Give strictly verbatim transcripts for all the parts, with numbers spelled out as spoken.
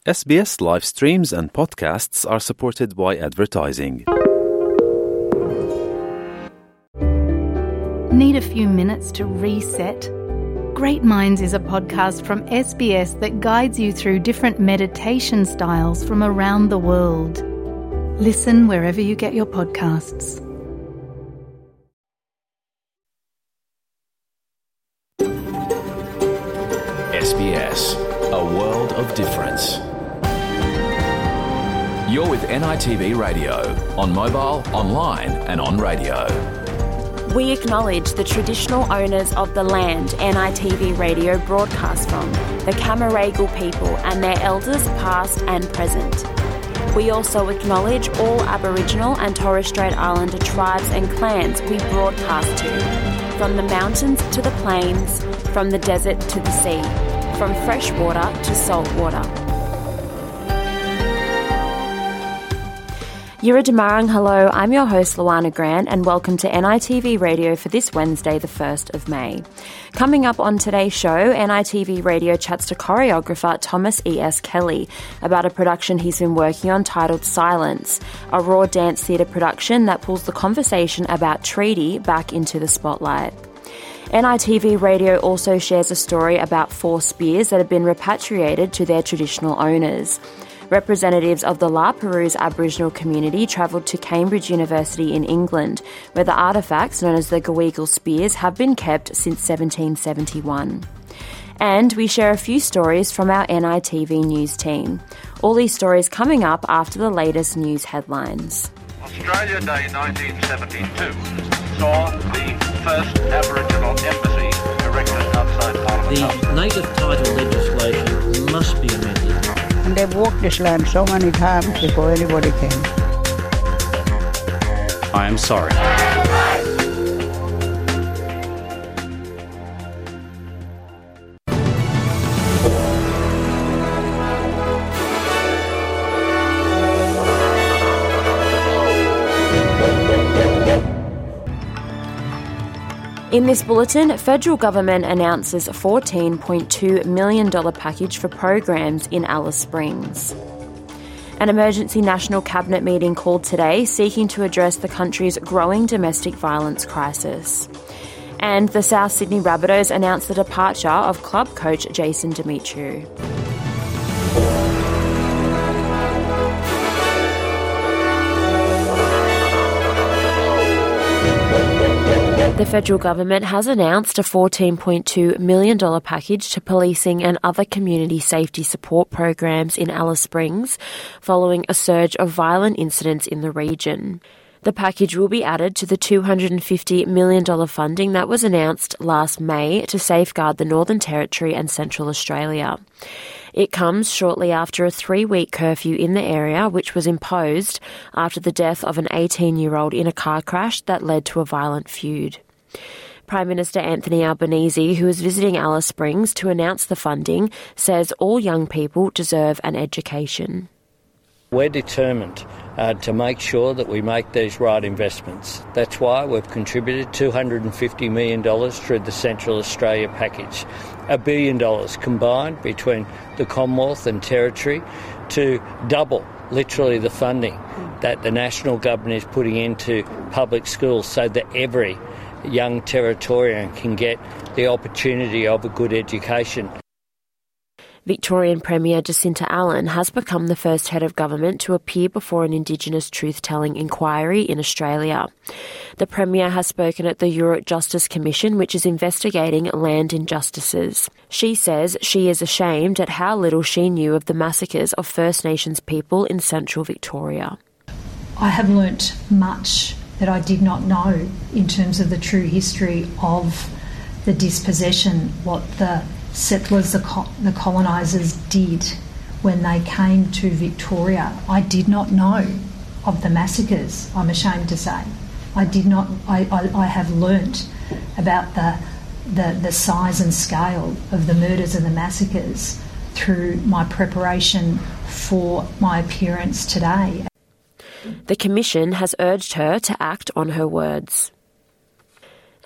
S B S live streams and podcasts are supported by advertising. Need a few minutes to reset? Great Minds is a podcast from S B S that guides you through different meditation styles from around the world. Listen wherever you get your podcasts. S B S, a world of difference. You're with N I T V Radio, on mobile, online and on radio. We acknowledge the traditional owners of the land N I T V Radio broadcasts from, the Camaragal people and their elders past and present. We also acknowledge all Aboriginal and Torres Strait Islander tribes and clans we broadcast to, from the mountains to the plains, from the desert to the sea, from fresh water to salt water. Yura Damarang, hello, I'm your host Luana Grant and welcome to N I T V Radio for this Wednesday the first of May. Coming up on today's show, N I T V Radio chats to choreographer Thomas E S Kelly about a production he's been working on titled Silence, a raw dance theatre production that pulls the conversation about treaty back into the spotlight. N I T V Radio also shares a story about four spears that have been repatriated to their traditional owners. Representatives of the La Perouse Aboriginal community travelled to Cambridge University in England, where the artefacts known as the Gweagal spears have been kept since seventeen seventy-one. And we share a few stories from our N I T V news team. All these stories coming up after the latest news headlines. Australia Day nineteen seventy-two saw the first Aboriginal embassy erected outside Parliament House. The native title legislation must be amended. And they've walked this land so many times before anybody came. I am sorry. In this bulletin, federal government announces a fourteen point two million dollars package for programs in Alice Springs. An emergency national cabinet meeting called today seeking to address the country's growing domestic violence crisis. And the South Sydney Rabbitohs announced the departure of club coach Jason Demetriou. The federal government has announced a fourteen point two million dollars package to policing and other community safety support programs in Alice Springs following a surge of violent incidents in the region. The package will be added to the two hundred fifty million dollars funding that was announced last May to safeguard the Northern Territory and Central Australia. It comes shortly after a three-week curfew in the area, which was imposed after the death of an eighteen-year-old in a car crash that led to a violent feud. Prime Minister Anthony Albanese, who is visiting Alice Springs to announce the funding, says all young people deserve an education. We're determined uh, to make sure that we make these right investments. That's why we've contributed two hundred fifty million dollars through the Central Australia package, a billion dollars combined between the Commonwealth and Territory to double, literally, the funding that the national government is putting into public schools so that every young Territorian can get the opportunity of a good education. Victorian Premier Jacinta Allen has become the first head of government to appear before an Indigenous truth-telling inquiry in Australia. The Premier has spoken at the Yoorrook Justice Commission, which is investigating land injustices. She says she is ashamed at how little she knew of the massacres of First Nations people in central Victoria. I have learnt much that I did not know in terms of the true history of the dispossession, what the settlers, the, co- the colonisers did when they came to Victoria. I did not know of the massacres, I'm ashamed to say. I did not, I, I, I have learnt about the, the, the size and scale of the murders and the massacres through my preparation for my appearance today. The Commission has urged her to act on her words.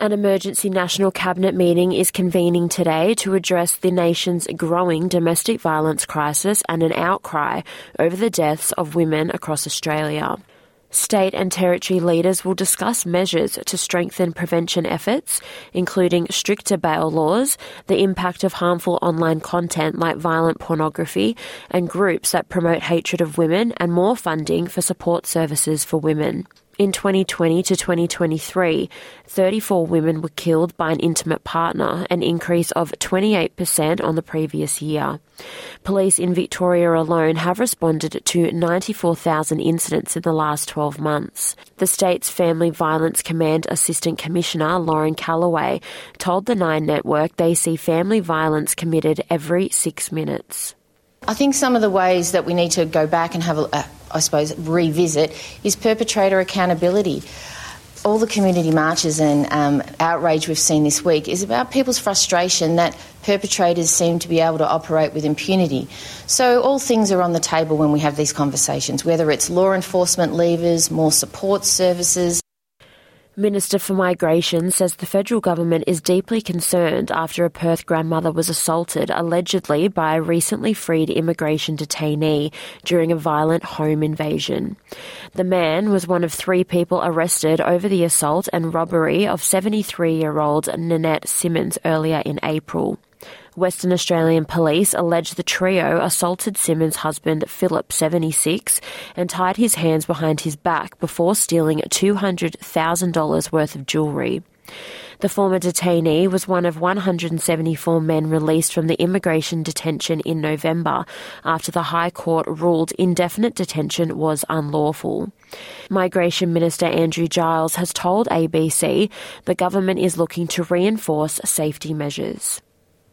An emergency National Cabinet meeting is convening today to address the nation's growing domestic violence crisis and an outcry over the deaths of women across Australia. State and territory leaders will discuss measures to strengthen prevention efforts, including stricter bail laws, the impact of harmful online content like violent pornography, and groups that promote hatred of women, and more funding for support services for women. In twenty twenty to twenty twenty-three, thirty-four women were killed by an intimate partner, an increase of twenty-eight percent on the previous year. Police in Victoria alone have responded to ninety-four thousand incidents in the last twelve months. The state's Family Violence Command Assistant Commissioner, Lauren Callaway, told the Nine Network they see family violence committed every six minutes. I think some of the ways that we need to go back and have a, uh, I suppose, revisit is perpetrator accountability. All the community marches and um, outrage we've seen this week is about people's frustration that perpetrators seem to be able to operate with impunity. So all things are on the table when we have these conversations, whether it's law enforcement levers, more support services. Minister for Migration says the federal government is deeply concerned after a Perth grandmother was assaulted allegedly by a recently freed immigration detainee during a violent home invasion. The man was one of three people arrested over the assault and robbery of seventy-three-year-old Nanette Simmons earlier in April. Western Australian police allege the trio assaulted Simmons' husband, Philip, seventy-six, and tied his hands behind his back before stealing two hundred thousand dollars worth of jewellery. The former detainee was one of one hundred seventy-four men released from the immigration detention in November after the High Court ruled indefinite detention was unlawful. Migration Minister Andrew Giles has told A B C the government is looking to reinforce safety measures.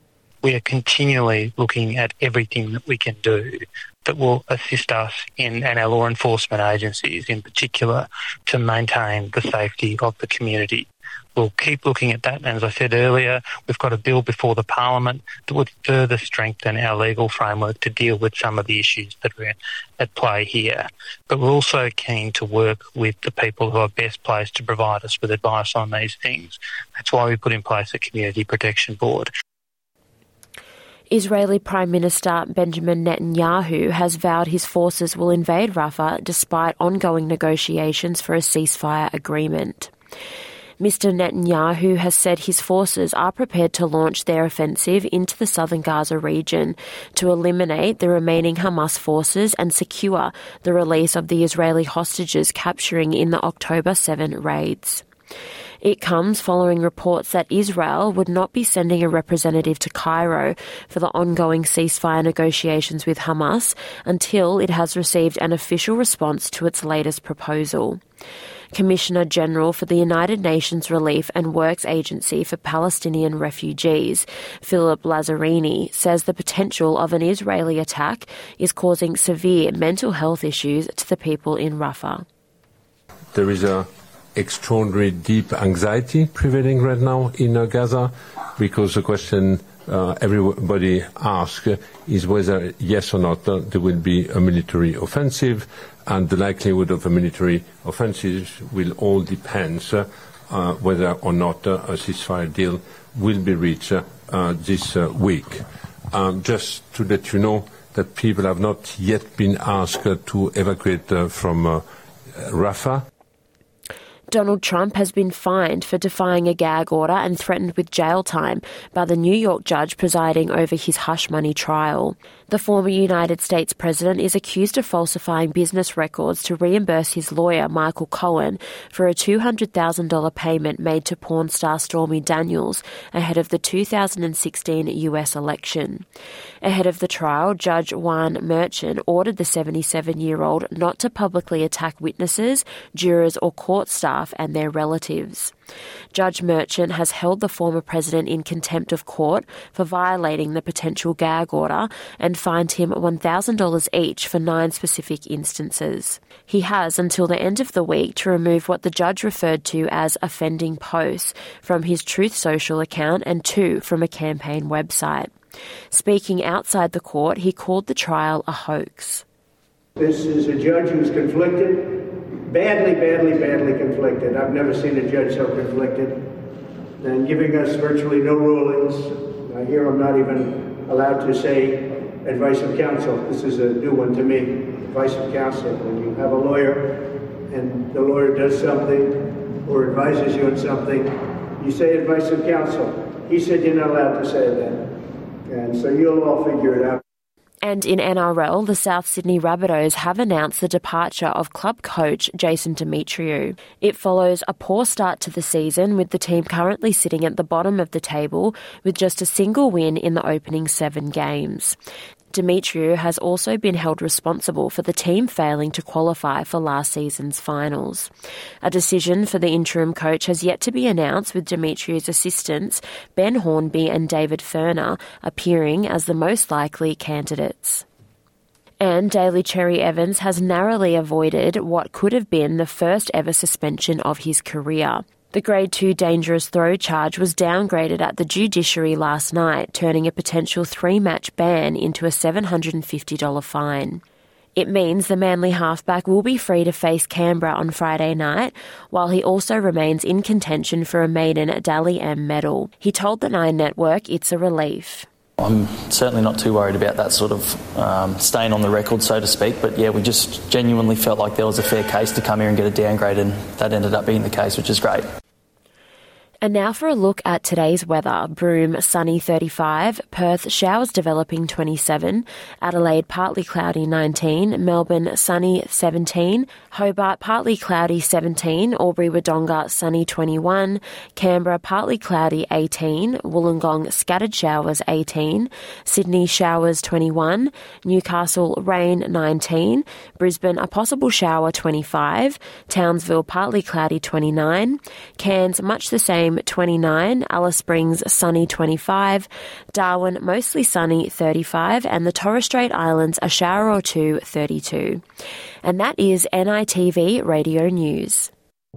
We are continually looking at everything that we can do that will assist us in, and our law enforcement agencies in particular, to maintain the safety of the community. We'll keep looking at that, and as I said earlier, we've got a bill before the Parliament that would further strengthen our legal framework to deal with some of the issues that are at play here. But we're also keen to work with the people who are best placed to provide us with advice on these things. That's why we put in place a Community Protection Board. Israeli Prime Minister Benjamin Netanyahu has vowed his forces will invade Rafah despite ongoing negotiations for a ceasefire agreement. Mister Netanyahu has said his forces are prepared to launch their offensive into the southern Gaza region to eliminate the remaining Hamas forces and secure the release of the Israeli hostages capturing in the October seventh raids. It comes following reports that Israel would not be sending a representative to Cairo for the ongoing ceasefire negotiations with Hamas until it has received an official response to its latest proposal. Commissioner General for the United Nations Relief and Works Agency for Palestinian Refugees, Philip Lazzarini, says the potential of an Israeli attack is causing severe mental health issues to the people in Rafah. There is a extraordinary deep anxiety prevailing right now in uh, Gaza, because the question uh, everybody asks is whether, yes or not, uh, there will be a military offensive, and the likelihood of a military offensive will all depend uh, uh, whether or not uh, a ceasefire deal will be reached uh, uh, this uh, week. Um, just to let you know that people have not yet been asked uh, to evacuate uh, from uh, Rafah. Donald Trump has been fined for defying a gag order and threatened with jail time by the New York judge presiding over his hush money trial. The former United States president is accused of falsifying business records to reimburse his lawyer, Michael Cohen, for a two hundred thousand dollars payment made to porn star Stormy Daniels ahead of the two thousand sixteen U S election. Ahead of the trial, Judge Juan Merchan ordered the seventy-seven-year-old not to publicly attack witnesses, jurors or court staff and their relatives. Judge Merchan has held the former president in contempt of court for violating the potential gag order and fined him one thousand dollars each for nine specific instances. He has until the end of the week to remove what the judge referred to as offending posts from his Truth Social account and two from a campaign website. Speaking outside the court, he called the trial a hoax. This is a judge who's conflicted. Badly, badly, badly conflicted. I've never seen a judge so conflicted. and giving us virtually no rulings. I hear I'm not even allowed to say advice of counsel. This is a new one to me, advice of counsel. When you have a lawyer and the lawyer does something or advises you on something, you say advice of counsel. He said you're not allowed to say that. And so you'll all figure it out. And in N R L, the South Sydney Rabbitohs have announced the departure of club coach Jason Demetriou. It follows a poor start to the season, with the team currently sitting at the bottom of the table with just a single win in the opening seven games. Demetriou has also been held responsible for the team failing to qualify for last season's finals. A decision for the interim coach has yet to be announced, with Demetriou's assistants Ben Hornby and David Furner appearing as the most likely candidates. And Daly Cherry Evans has narrowly avoided what could have been the first ever suspension of his career. The Grade two dangerous throw charge was downgraded at the judiciary last night, turning a potential three-match ban into a seven hundred fifty dollars fine. It means the Manly halfback will be free to face Canberra on Friday night, while he also remains in contention for a maiden Dally M medal. He told the Nine Network it's a relief. I'm certainly not too worried about that sort of um, stain on the record, so to speak, but yeah, we just genuinely felt like there was a fair case to come here and get a downgrade, and that ended up being the case, which is great. And now for a look at today's weather. Broome, sunny thirty-five, Perth, showers developing twenty-seven, Adelaide, partly cloudy nineteen, Melbourne, sunny seventeen, Hobart, partly cloudy seventeen, Albury-Wodonga, sunny twenty-one, Canberra, partly cloudy eighteen, Wollongong, scattered showers eighteen, Sydney, showers twenty-one, Newcastle, rain nineteen, Brisbane, a possible shower twenty-five, Townsville, partly cloudy twenty-nine, Cairns, much the same twenty-nine, Alice Springs sunny twenty-five, Darwin mostly sunny thirty-five, and the Torres Strait Islands a shower or two thirty-two. And that is N I T V Radio News.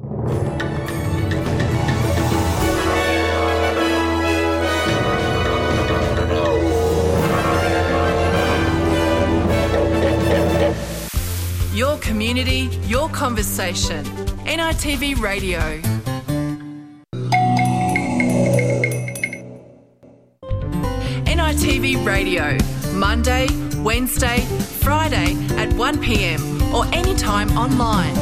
Your community, your conversation. N I T V Radio. N I T V Radio, Monday, Wednesday, Friday at one p m or anytime online.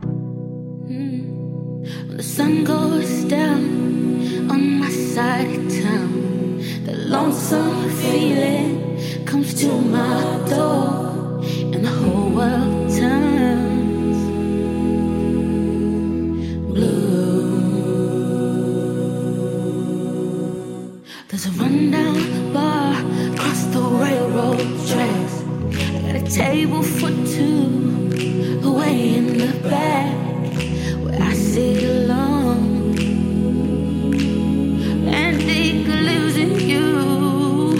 Mm. When the sun goes down on my side of town, the lonesome feeling comes to my door, and the whole world turns blue. There's a rundown bar across the railroad tracks. I got a table for two away in the back, where I sit alone and think of losing you.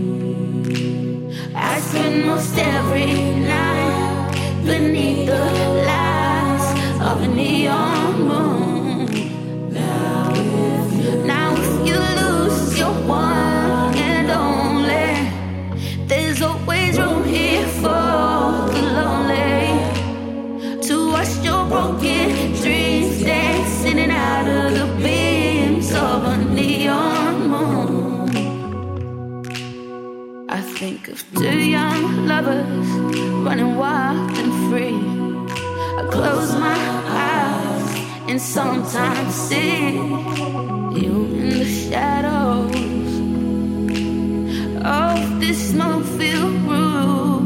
I spend most every night beneath the lights of a neon moon. Now if, now if you lose your one and only, there's always room here for the lonely to watch your broken dreams dancing in and out of the beams of a neon moon. I think of two young lovers running wild and free. I close my eyes and sometimes see you in the shadows of this smoke-filled room.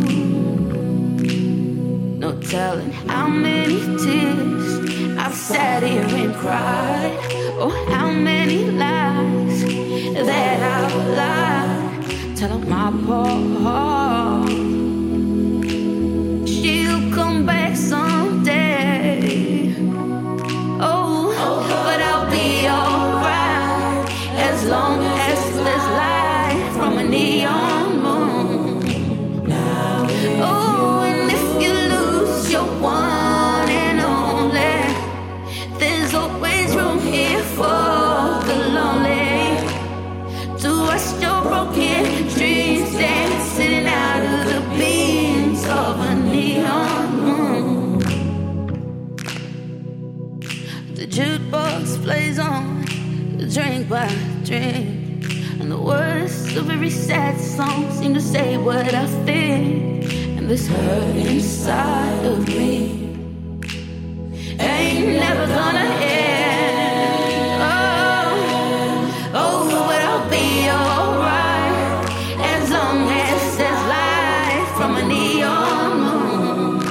No telling how many tears I've sat here and cried, or how many lies that I've lied, telling my poor heart she'll come back someday. Oh, oh, but I'll be alright as long as there's light from a neon moon. Now, oh, and if you lose your one and only, there's always room here for the lonely to watch your broken dreams dancing out of drink by drink, and the words of every sad song seem to say what I feel. And this hurt inside of me ain't never gonna end. Oh, oh, but I'll be alright as long as there's light from a neon moon.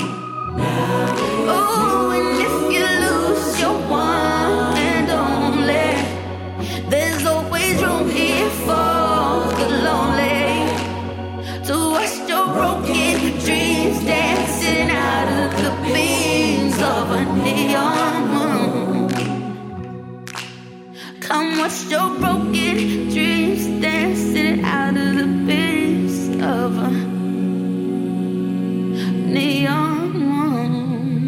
Oh, and if you lose your one and only, there's always room here for the lonely to watch your broken dreams dancing out of the beams of a neon moon. Come watch your broken dreams dancing out of the beams of a neon moon.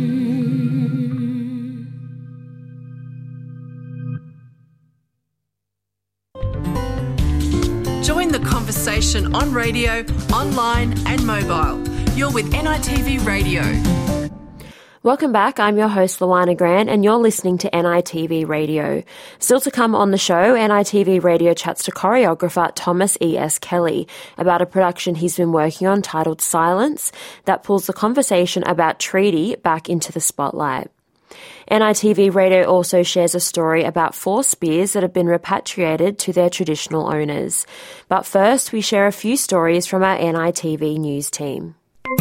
Join the conversation on radio, online and mobile. You're with N I T V Radio. Welcome back. I'm your host, Luana Grant, and you're listening to N I T V Radio. Still to come on the show, N I T V Radio chats to choreographer Thomas E S Kelly about a production he's been working on titled Silence that pulls the conversation about treaty back into the spotlight. N I T V Radio also shares a story about four spears that have been repatriated to their traditional owners. But first, we share a few stories from our N I T V news team.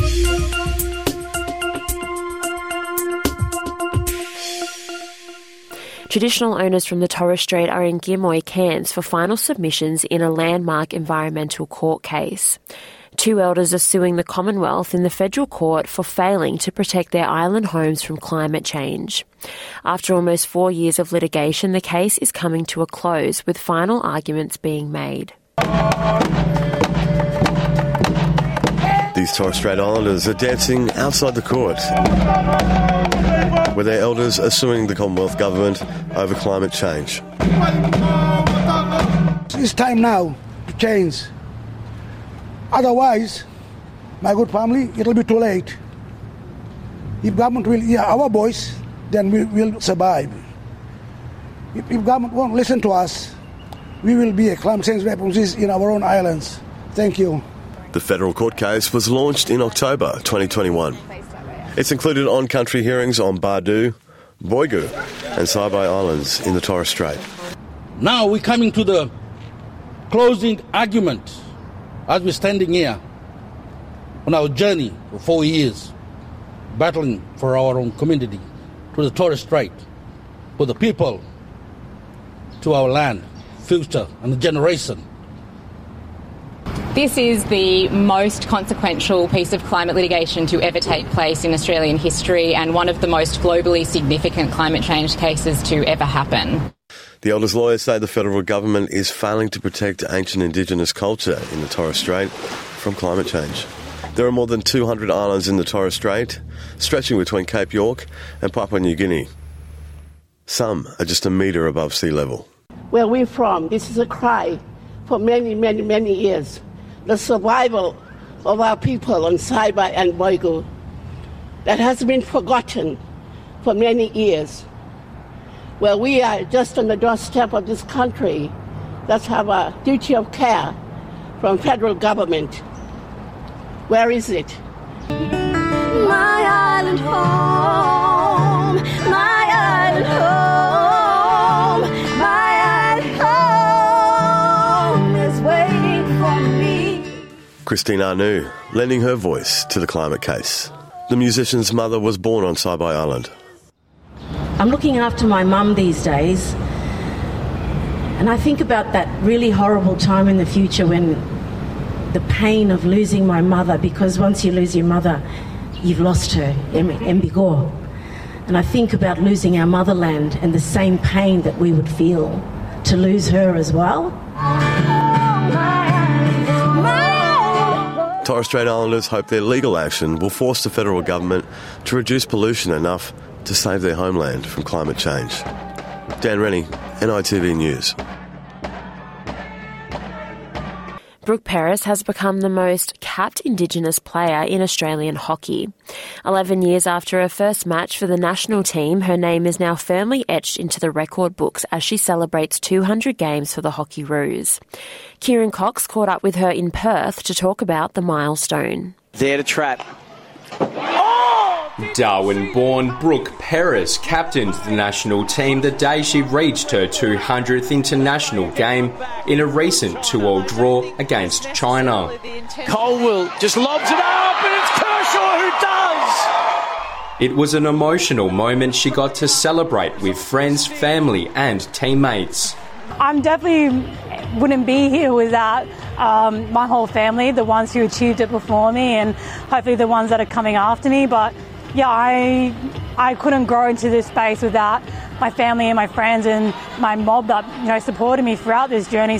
Traditional owners from the Torres Strait are in Gimoy, Cairns for final submissions in a landmark environmental court case. Two elders are suing the Commonwealth in the federal court for failing to protect their island homes from climate change. After almost four years of litigation, the case is coming to a close, with final arguments being made. These Torres Strait Islanders are dancing outside the court, where their elders are suing the Commonwealth Government over climate change. It's time now to change. Otherwise, my good family, it'll be too late. If government will hear our voice, then we will survive. If, if government won't listen to us, we will be a climate change refugees in our own islands. Thank you. The federal court case was launched in October twenty twenty-one. It's included on-country hearings on Bardu, Boigu and Saibai Islands in the Torres Strait. Now we're coming to the closing argument as we're standing here on our journey for four years, battling for our own community, to the Torres Strait, for the people, to our land, future and the generation. This is the most consequential piece of climate litigation to ever take place in Australian history and one of the most globally significant climate change cases to ever happen. The elders' lawyers say the federal government is failing to protect ancient Indigenous culture in the Torres Strait from climate change. There are more than two hundred islands in the Torres Strait, stretching between Cape York and Papua New Guinea. Some are just a metre above sea level. Where we're from, this is a cry for many, many, many years. The survival of our people on Saibai and Boigu that has been forgotten for many years. Well, we are just on the doorstep of this country that have a duty of care from federal government. Where is it? My island home, my island home, my island home is waiting for me. Christine Anu, lending her voice to the climate case. The musician's mother was born on Saibai Island. I'm looking after my mum these days, and I think about that really horrible time in the future when the pain of losing my mother, because once you lose your mother, you've lost her, Embigor. And I think about losing our motherland and the same pain that we would feel to lose her as well. Torres Strait Islanders hope their legal action will force the federal government to reduce pollution enough to save their homeland from climate change. Dan Rennie, N I T V News. Brooke Peris has become the most capped Indigenous player in Australian hockey. Eleven years after her first match for the national team, her name is now firmly etched into the record books as she celebrates two hundred games for the Hockeyroos. Kieran Cox caught up with her in Perth to talk about the milestone. There to trap. Darwin-born Brooke Peris captained the national team the day she reached her two hundredth international game in a recent two-all draw against China. Colwell just lobs it up, and it's Kershaw who does! It was an emotional moment she got to celebrate with friends, family and teammates. I'm definitely wouldn't be here without um, my whole family, the ones who achieved it before me and hopefully the ones that are coming after me. But yeah, I I couldn't grow into this space without my family and my friends and my mob that, you know, supported me throughout this journey.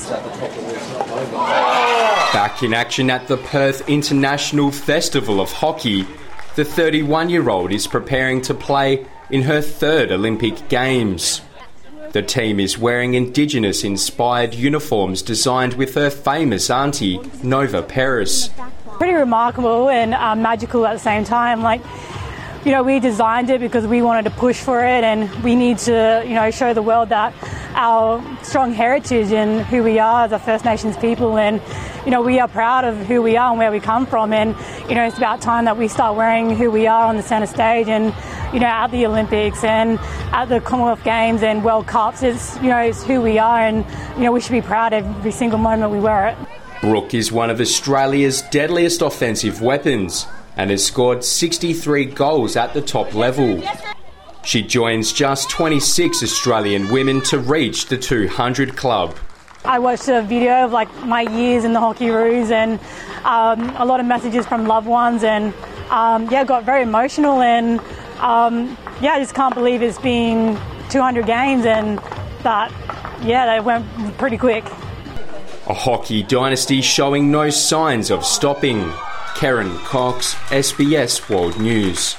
Back in action at the Perth International Festival of Hockey, the thirty-one-year-old is preparing to play in her third Olympic Games. The team is wearing Indigenous-inspired uniforms designed with her famous auntie, Nova Peris. Pretty remarkable and uh, magical at the same time. Like, you know, we designed it because we wanted to push for it, and we need to, you know, show the world that our strong heritage and who we are as a First Nations people, and, you know, we are proud of who we are and where we come from, and, you know, it's about time that we start wearing who we are on the centre stage and, you know, at the Olympics and at the Commonwealth Games and World Cups. It's, you know, it's who we are, and, you know, we should be proud every single moment we wear it. Brooke is one of Australia's deadliest offensive weapons and has scored sixty-three goals at the top level. She joins just twenty-six Australian women to reach the two hundred club. I watched a video of like my years in the Hockeyroos and um, a lot of messages from loved ones, and um, yeah, got very emotional, and um, yeah, I just can't believe it's been two hundred games and that, yeah, they went pretty quick. A hockey dynasty showing no signs of stopping. Karen Cox, S B S World News.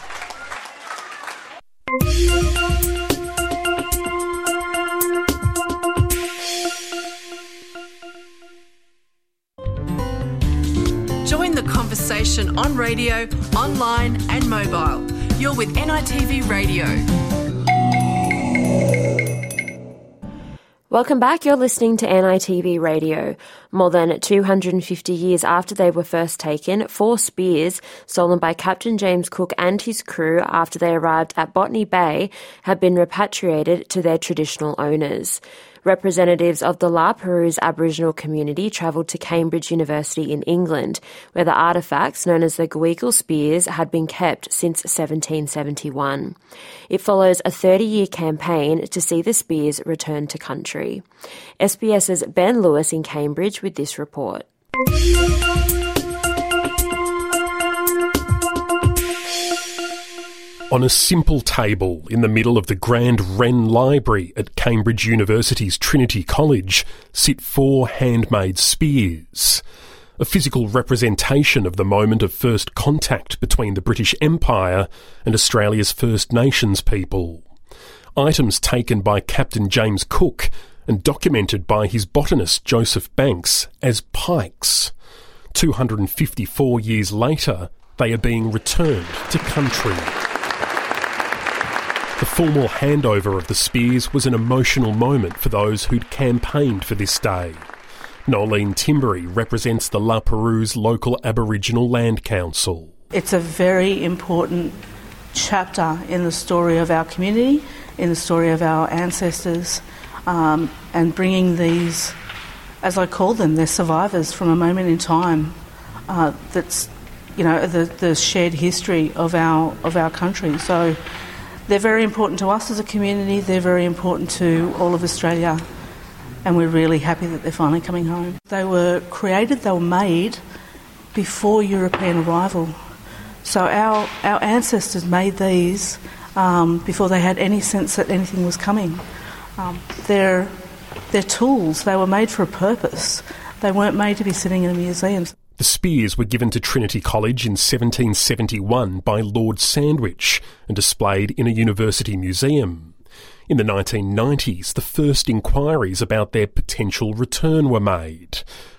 Join the conversation on radio, online and mobile. You're with N I T V Radio. Welcome back. You're listening to N I T V Radio. More than two hundred fifty years after they were first taken, four spears stolen by Captain James Cook and his crew after they arrived at Botany Bay have been repatriated to their traditional owners. Representatives of the La Perouse Aboriginal community travelled to Cambridge University in England, where the artefacts, known as the Guigal spears, had been kept since seventeen seventy-one. It follows a thirty-year campaign to see the spears return to country. SBS's Ben Lewis in Cambridge with this report. On a simple table in the middle of the Grand Wren Library at Cambridge University's Trinity College sit four handmade spears, a physical representation of the moment of first contact between the British Empire and Australia's First Nations people. Items taken by Captain James Cook and documented by his botanist Joseph Banks as pikes. two hundred fifty-four years later, they are being returned to country. The formal handover of the spears was an emotional moment for those who'd campaigned for this day. Nolene Timbery represents the La Perouse local Aboriginal Land Council. It's a very important chapter in the story of our community, in the story of our ancestors, um, and bringing these, as I call them, they're survivors from a moment in time uh, that's, you know, the, the shared history of our of our country. So they're very important to us as a community, they're very important to all of Australia, and we're really happy that they're finally coming home. They were created, they were made before European arrival. So our, our ancestors made these um, before they had any sense that anything was coming. Um, they're, they're tools, they were made for a purpose. They weren't made to be sitting in a museum. The spears were given to Trinity College in seventeen seventy-one by Lord Sandwich and displayed in a university museum. In the nineteen nineties, the first inquiries about their potential return were made.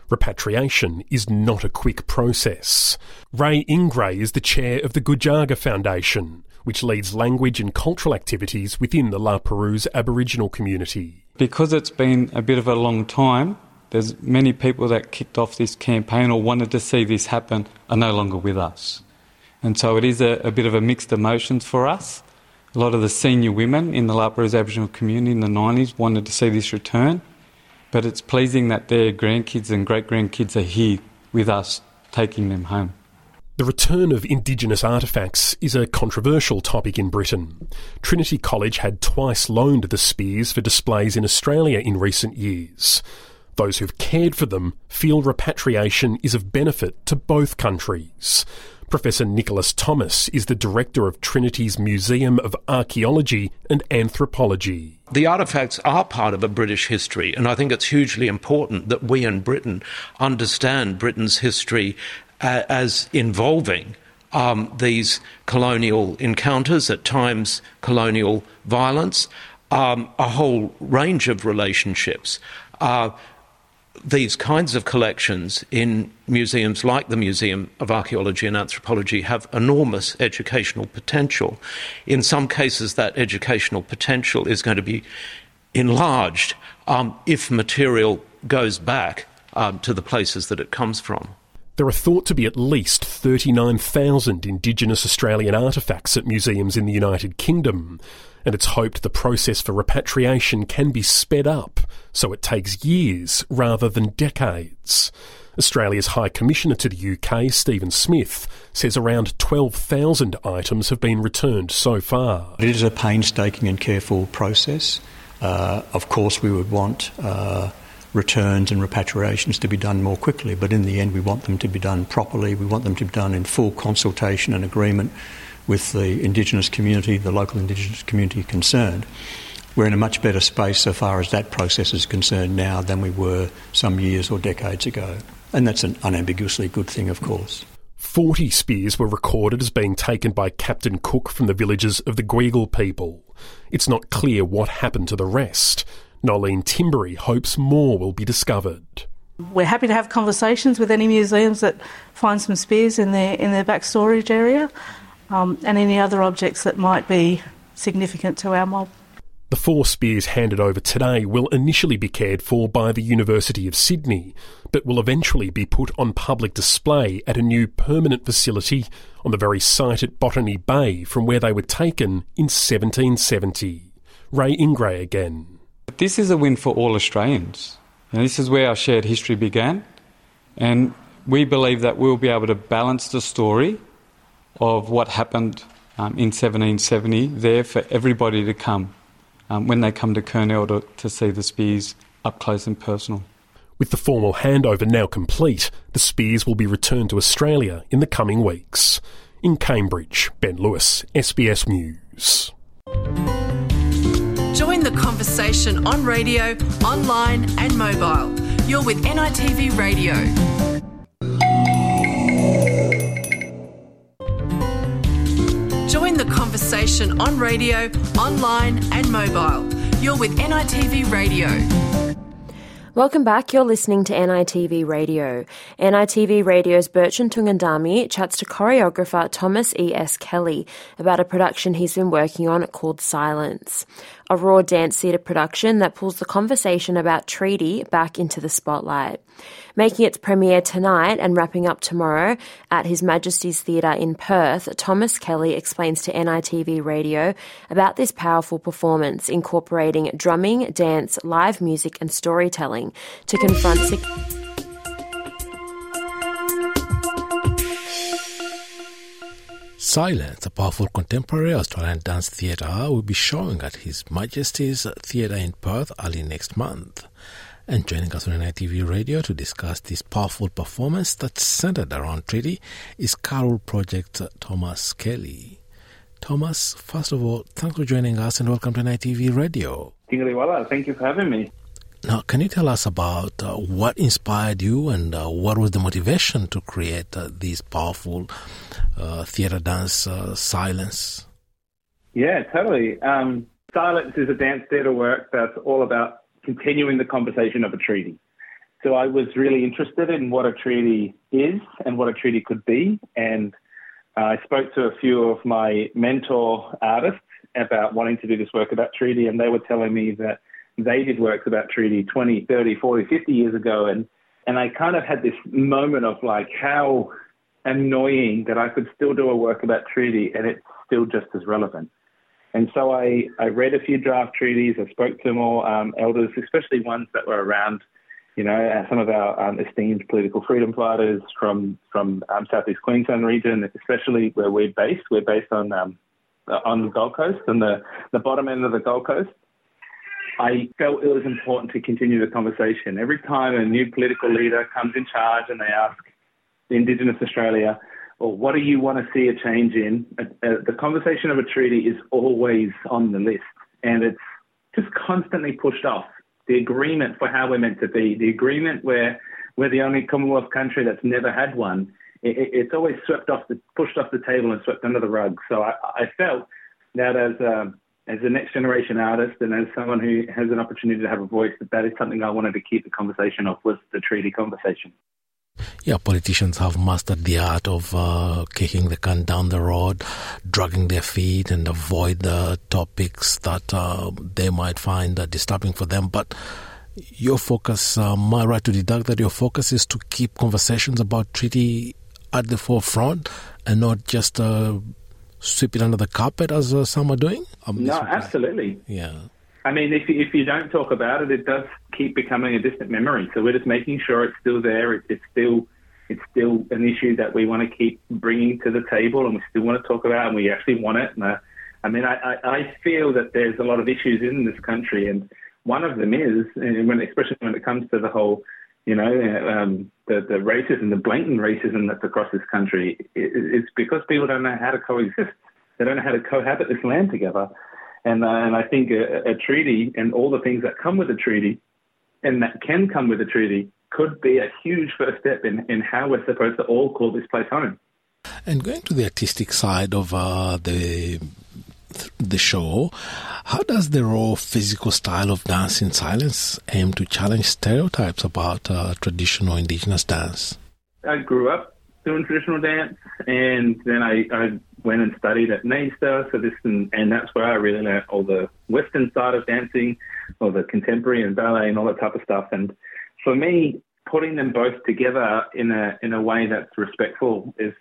Repatriation is not a quick process. Ray Ingray is the chair of the Gujaga Foundation, which leads language and cultural activities within the La Perouse Aboriginal community. Because it's been a bit of a long time, there's many people that kicked off this campaign or wanted to see this happen are no longer with us. And so it is a, a bit of a mixed emotions for us. A lot of the senior women in the La Perouse Aboriginal community in the nineties wanted to see this return, but it's pleasing that their grandkids and great-grandkids are here with us, taking them home. The return of Indigenous artefacts is a controversial topic in Britain. Trinity College had twice loaned the spears for displays in Australia in recent years. Those who've cared for them feel repatriation is of benefit to both countries. Professor Nicholas Thomas is the director of Trinity's Museum of Archaeology and Anthropology. The artefacts are part of a British history, and I think it's hugely important that we in Britain understand Britain's history uh, as involving um, these colonial encounters, at times colonial violence, um, a whole range of relationships. Uh, These kinds of collections in museums like the Museum of Archaeology and Anthropology have enormous educational potential. In some cases, that educational potential is going to be enlarged um, if material goes back um, to the places that it comes from. There are thought to be at least thirty-nine thousand Indigenous Australian artefacts at museums in the United Kingdom, and it's hoped the process for repatriation can be sped up so it takes years rather than decades. Australia's High Commissioner to the U K, Stephen Smith, says around twelve thousand items have been returned so far. It is a painstaking and careful process. Uh, of course, we would want uh, returns and repatriations to be done more quickly, but in the end we want them to be done properly. We want them to be done in full consultation and agreement with the Indigenous community, the local Indigenous community concerned. We're in a much better space so far as that process is concerned now than we were some years or decades ago. And that's an unambiguously good thing, of course. Forty spears were recorded as being taken by Captain Cook from the villages of the Gweagal people. It's not clear what happened to the rest. Nolene Timbery hopes more will be discovered. We're happy to have conversations with any museums that find some spears in their, in their back storage area. Um, and any other objects that might be significant to our mob. The four spears handed over today will initially be cared for by the University of Sydney, but will eventually be put on public display at a new permanent facility on the very site at Botany Bay from where they were taken in seventeen seventy. Ray Ingray again. This is a win for all Australians. And this is where our shared history began, and we believe that we'll be able to balance the story of what happened um, in seventeen seventy there for everybody to come um, when they come to Kurnell to, to see the spears up close and personal. With the formal handover now complete, the spears will be returned to Australia in the coming weeks. In Cambridge, Ben Lewis, S B S News. Join the conversation on radio, online and mobile. You're with N I T V Radio. Join the conversation on radio, online and mobile. You're with N I T V Radio. Welcome back. You're listening to N I T V Radio. N I T V Radio's Bertrand Tungandami chats to choreographer Thomas E S Kelly about a production he's been working on called Silence, a raw dance theatre production that pulls the conversation about treaty back into the spotlight. Making its premiere tonight and wrapping up tomorrow at His Majesty's Theatre in Perth, Thomas Kelly explains to N I T V Radio about this powerful performance incorporating drumming, dance, live music and storytelling to confront... Sig- Silence, a powerful contemporary Australian dance theatre, will be showing at His Majesty's Theatre in Perth early next month. And joining us on N I T V Radio to discuss this powerful performance that's centered around treaty is Carol Project's Thomas Kelly. Thomas, first of all, thanks for joining us and welcome to N I T V Radio. Thank you for having me. Now, can you tell us about uh, what inspired you and uh, what was the motivation to create uh, this powerful uh, theatre dance, uh, Silence? Yeah, totally. Um, Silence is a dance theatre work that's all about continuing the conversation of a treaty. so I was really interested in what a treaty is and what a treaty could be. And uh, I spoke to a few of my mentor artists about wanting to do this work about treaty, and they were telling me that they did works about treaty twenty, thirty, forty, fifty years ago. And, and I kind of had this moment of like how annoying that I could still do a work about treaty and it's still just as relevant. And so I, I read a few draft treaties. I spoke to more um, elders, especially ones that were around, you know, some of our um, esteemed political freedom fighters from from um, Southeast Queensland region, especially where we're based. We're based on um, on the Gold Coast, on the, the bottom end of the Gold Coast. I felt it was important to continue the conversation. Every time a new political leader comes in charge and they ask Indigenous Australia, well, what do you want to see a change in? Uh, uh, the conversation of a treaty is always on the list, and it's just constantly pushed off. The agreement for how we're meant to be, the agreement where we're the only Commonwealth country that's never had one, it, it, it's always swept off, the, pushed off the table and swept under the rug. So I, I felt that as a, as a next generation artist and as someone who has an opportunity to have a voice, that that is something I wanted to keep the conversation of, was the treaty conversation. Yeah, politicians have mastered the art of uh, kicking the can down the road, dragging their feet and avoid the topics that uh, they might find uh, disturbing for them. But your focus, uh, am I right to deduct that your focus is to keep conversations about treaty at the forefront and not just uh, sweep it under the carpet as uh, some are doing? Um, no, absolutely. Yeah. I mean, if if you don't talk about it, it does keep becoming a distant memory. So we're just making sure it's still there. It, it's still it's still an issue that we want to keep bringing to the table, and we still want to talk about, and we actually want it. And uh, I mean, I, I, I feel that there's a lot of issues in this country, and one of them is, and when, especially when it comes to the whole, you know, um, the the racism, the blatant racism that's across this country. It, it's because people don't know how to coexist. They don't know how to cohabit this land together. And, uh, and I think a, a treaty and all the things that come with a treaty and that can come with a treaty could be a huge first step in, in how we're supposed to all call this place home. And going to the artistic side of uh, the the show, how does the raw physical style of dance in silence aim to challenge stereotypes about uh, traditional Indigenous dance? I grew up doing traditional dance, and then I, I went and studied at NAISTA, so this and, and that's where I really learned all the Western side of dancing, all the contemporary and ballet and all that type of stuff. And for me, putting them both together in a in a way that's respectful is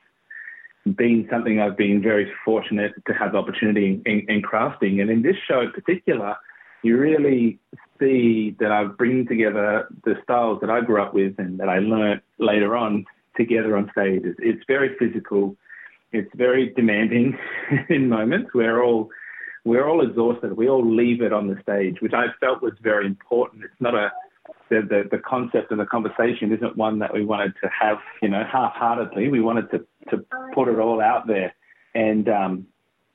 been something I've been very fortunate to have the opportunity in, in crafting. And in this show in particular, you really see that I'm bringing together the styles that I grew up with and that I learned later on together on stage. It's, it's very physical. It's very demanding in moments. We're all we're all exhausted. We all leave it on the stage, which I felt was very important. It's not a the, the the concept of the conversation isn't one that we wanted to have, you know, half-heartedly. We wanted to to put it all out there, and um,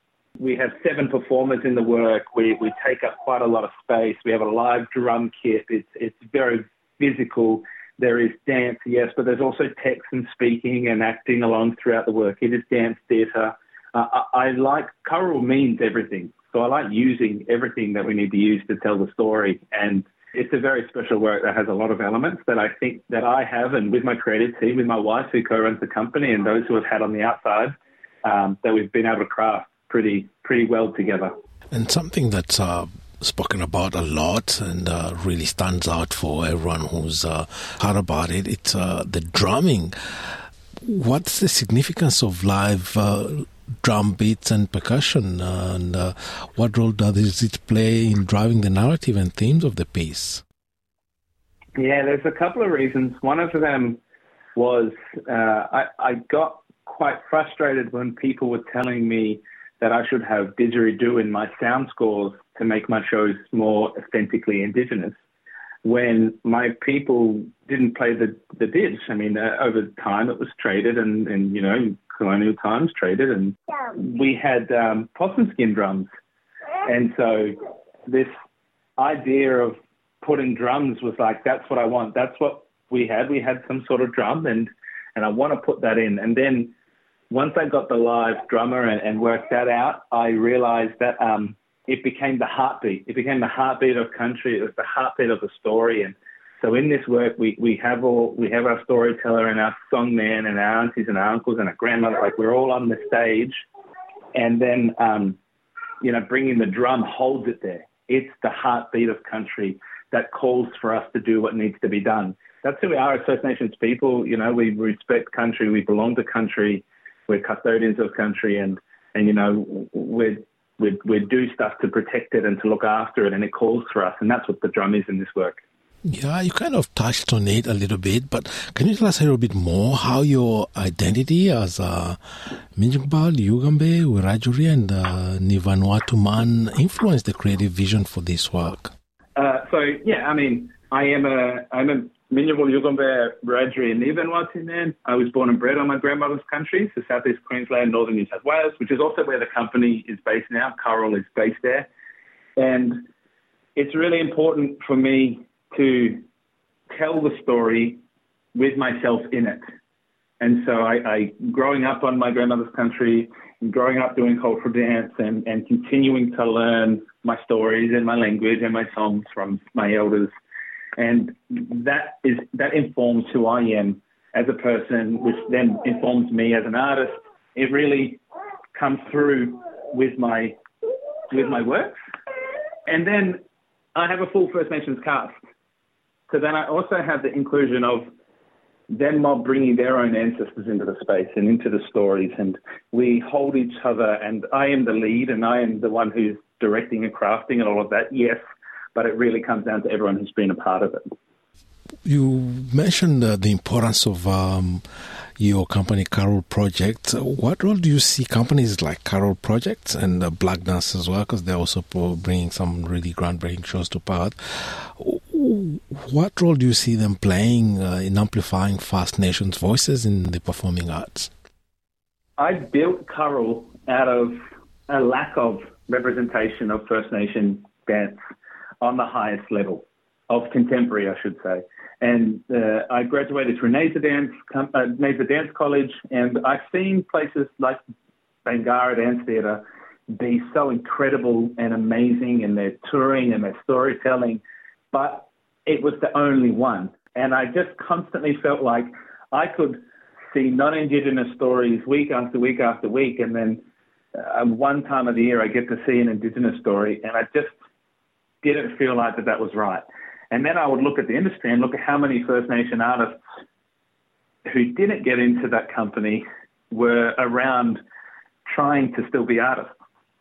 we have seven performers in the work. We we take up quite a lot of space. We have a live drum kit. It's it's very physical. There is dance, yes, but there's also text and speaking and acting along throughout the work. It is dance theatre. Uh, I, I like, choral means everything. So I like using everything that we need to use to tell the story. And it's a very special work that has a lot of elements that I think that I have, and with my creative team, with my wife who co-runs the company and those who have had on the outside, um, that we've been able to craft pretty, pretty well together. And something that's uh spoken about a lot and uh, really stands out for everyone who's uh, heard about it. It's uh, the drumming. What's the significance of live uh, drum beats and percussion, uh, and uh, what role does it play in driving the narrative and themes of the piece? Yeah, there's a couple of reasons. One of them was uh, I, I got quite frustrated when people were telling me that I should have didgeridoo in my sound scores to make my shows more authentically Indigenous, when my people didn't play the, the didge. I mean, uh, over time it was traded and, and, you know, colonial times traded, and we had um, possum skin drums. And so this idea of putting drums was like, that's what I want. That's what we had. We had some sort of drum, and, and I want to put that in. And then once I got the live drummer and, and worked that out, I realized that um, it became the heartbeat. It became the heartbeat of country. It was the heartbeat of the story. And So in this work, we, we have all we have our storyteller and our songman and our aunties and our uncles and our grandmother. Like we're all on the stage, and then um, you know, bringing the drum holds it there. It's the heartbeat of country that calls for us to do what needs to be done. That's who we are as First Nations people. You know, we respect country. We belong to country. We're custodians of country, and and you know, we we we do stuff to protect it and to look after it, and it calls for us. And that's what the drum is in this work. Yeah, you kind of touched on it a little bit, but can you tell us a little bit more how your identity as a Minjimgbal, Yugambeh, Wiradjuri, and uh, Ni Vanuatu man influenced the creative vision for this work? Uh, so, yeah, I mean, I am a, I'm a Minjimgbal, Yugambeh, Wiradjuri, and Ni Vanuatu man. I was born and bred on my grandmother's country, so southeast Queensland, northern New South Wales, which is also where the company is based now. Curral is based there. And it's really important for me to tell the story with myself in it. And so I, I growing up on my grandmother's country and growing up doing cultural dance and, and continuing to learn my stories and my language and my songs from my elders. And that is that informs who I am as a person, which then informs me as an artist. It really comes through with my with my works. And then I have a full First Nations cast. So then I also have the inclusion of them mob bringing their own ancestors into the space and into the stories, and we hold each other, and I am the lead and I am the one who's directing and crafting and all of that, yes, but it really comes down to everyone who's been a part of it. You mentioned uh, the importance of um, your company, Curral Project. What role do you see companies like Curral Project and uh, Black Dance as well, because they're also bringing some really groundbreaking shows to Perth? What role do you see them playing uh, in amplifying First Nations voices in the performing arts? I built Curral out of a lack of representation of First Nation dance on the highest level, of contemporary, I should say. And uh, I graduated through Neza Dance, uh, Neza Dance College, and I've seen places like Bangarra Dance Theatre be so incredible and amazing in their touring and their storytelling, but it was the only one. And I just constantly felt like I could see non-Indigenous stories week after week after week, and then uh, one time of the year I get to see an Indigenous story, and I just didn't feel like that that was right. And then I would look at the industry and look at how many First Nation artists who didn't get into that company were around trying to still be artists.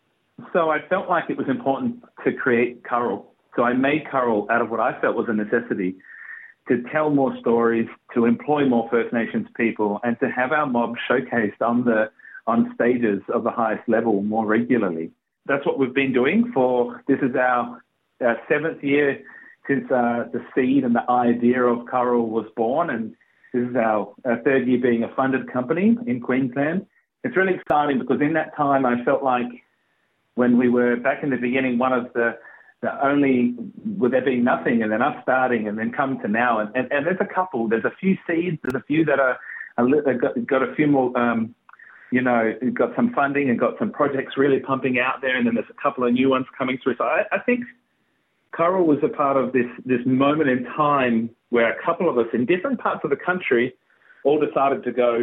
So I felt like it was important to create Curral. So I made Curral out of what I felt was a necessity to tell more stories, to employ more First Nations people, and to have our mob showcased on the on stages of the highest level more regularly. That's what we've been doing for, this is our, our seventh year since uh, the seed and the idea of Curral was born, and this is our, our third year being a funded company in Queensland. It's really exciting because in that time I felt like when we were back in the beginning, one of the, the only, with there being nothing and then us starting and then come to now, and, and, and there's a couple, there's a few seeds, there's a few that are, are got, got a few more, um, you know, got some funding and got some projects really pumping out there, and then there's a couple of new ones coming through. So I, I think Curral was a part of this this moment in time where a couple of us in different parts of the country all decided to go,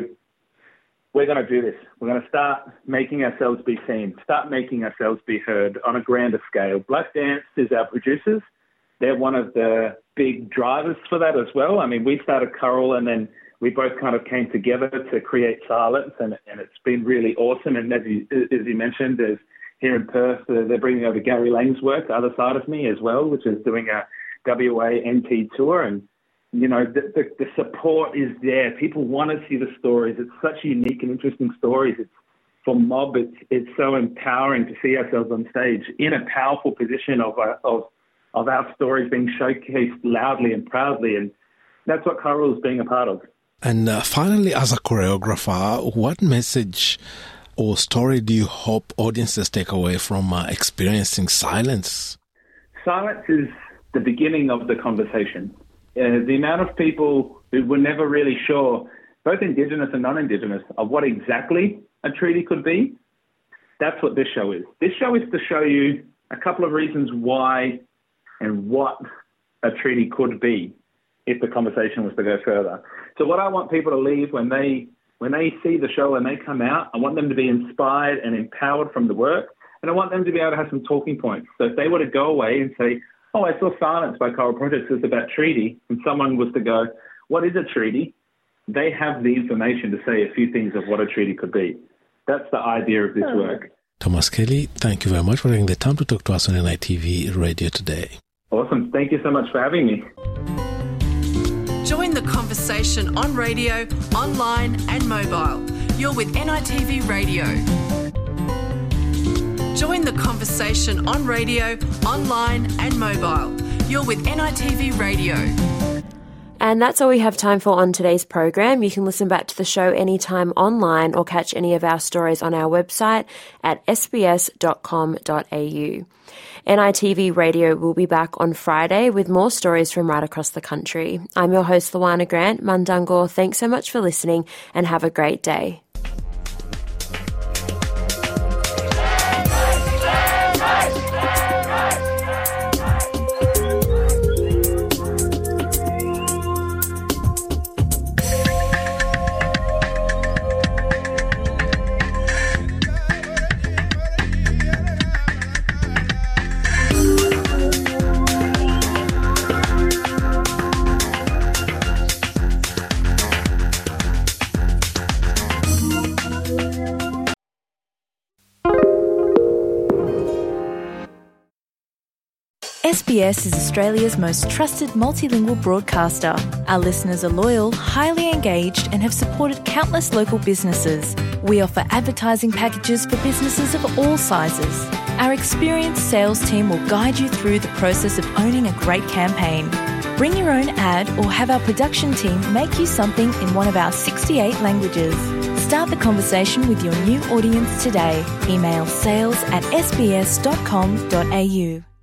we're going to do this. We're going to start making ourselves be seen, start making ourselves be heard on a grander scale. Black Dance is our producers. They're one of the big drivers for that as well. I mean, we started Curral and then we both kind of came together to create Silence, and, and it's been really awesome. And as you, as you mentioned, there's here in Perth, uh, they're bringing over Gary Lang's work, the other side of me as well, which is doing a W A N T tour. And, you know, the, the, the support is there. People want to see the stories. It's such unique and interesting stories. It's for mob. It's it's so empowering to see ourselves on stage in a powerful position of our, of of our stories being showcased loudly and proudly. And that's what Curral is being a part of. And uh, finally, as a choreographer, what message or story do you hope audiences take away from uh, experiencing Silence? Silence is the beginning of the conversation. Uh, the amount of people who were never really sure, both Indigenous and non-Indigenous, of what exactly a treaty could be, that's what this show is. This show is to show you a couple of reasons why and what a treaty could be. if the conversation was to go further. So what I want people to leave when they when they see the show and they come out, I want them to be inspired and empowered from the work, and I want them to be able to have some talking points. So if they were to go away and say, oh, I saw Silence by Coral Project, it's about treaty, and someone was to go, what is a treaty? They have the information to say a few things of what a treaty could be. That's the idea of this work. Thomas Kelly, thank you very much for taking the time to talk to us on N I T V Radio today. Awesome. Thank you so much for having me. Join the conversation on radio, online and mobile. You're with N I T V Radio. Join the conversation on radio, online and mobile. You're with N I T V Radio. And that's all we have time for on today's program. You can listen back to the show anytime online or catch any of our stories on our website at s b s dot com dot a u. N I T V Radio will be back on Friday with more stories from right across the country. I'm your host, Luana Grant. Mundungur, thanks so much for listening and have a great day. S B S is Australia's most trusted multilingual broadcaster. Our listeners are loyal, highly engaged, and have supported countless local businesses. We offer advertising packages for businesses of all sizes. Our experienced sales team will guide you through the process of owning a great campaign. Bring your own ad or have our production team make you something in one of our sixty-eight languages. Start the conversation with your new audience today. Email sales at s b s dot com dot a u.